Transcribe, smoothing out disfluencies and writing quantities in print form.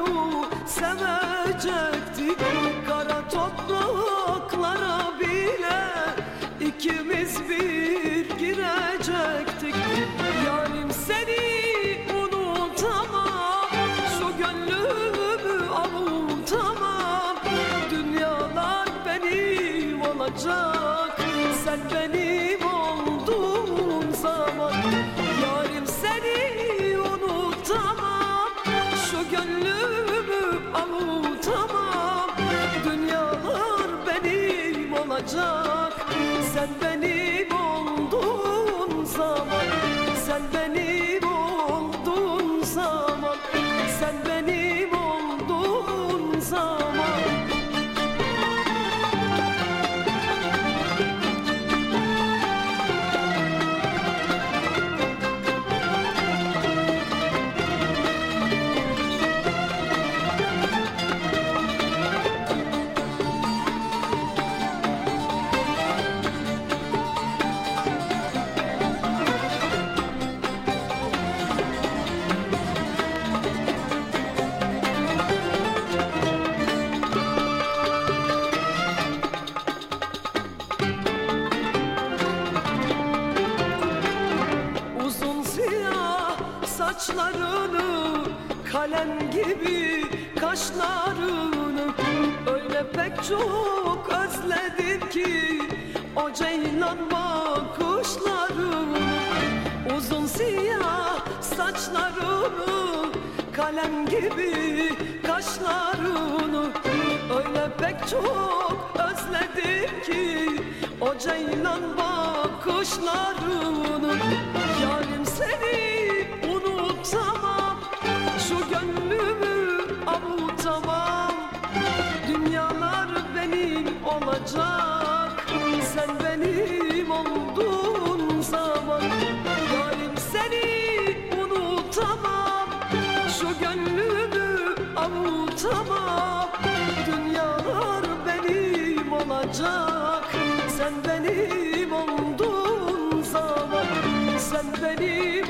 boyu sevecektik. Kara topraklara bile ikimiz bir girecektik. Yarim seni unutamam, şu gönlümü avutamam. Dünyalar benim olacak, sen benim olduğun zaman. Yarim seni unutamam, şu gönlümü avutamam. Dünyalar benim olacak, sen benim olduğun zaman. Sen benim olduğun zaman. Sen benim olduğun zaman. Saçlarını, kalem gibi kaşlarını öyle pek çok özledim ki o ceylan bakışlarını. Uzun siyah saçlarını, kalem gibi kaşlarını öyle pek çok özledim ki o ceylan bakışlarını. Yarim seni unutamam, şu gönlümü avutamam. Dünyalar benim olacak, sen benim olduğun zaman. Yarim seni unutamam, şu gönlümü avutamam. Dünyalar benim olacak, sen benim olduğun zaman. Sen benim